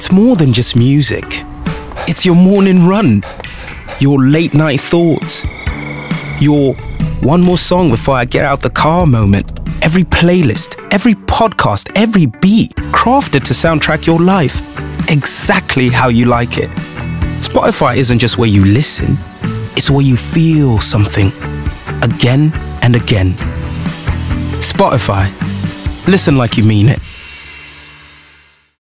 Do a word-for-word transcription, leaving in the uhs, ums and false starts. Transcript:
it's more than just music. It's your morning run, your late night thoughts, your one more song before I get out the car moment. Every playlist, every podcast, every beat crafted to soundtrack your life exactly how you like it. Spotify isn't just where you listen, it's where you feel something again and again. Spotify, listen like you mean it.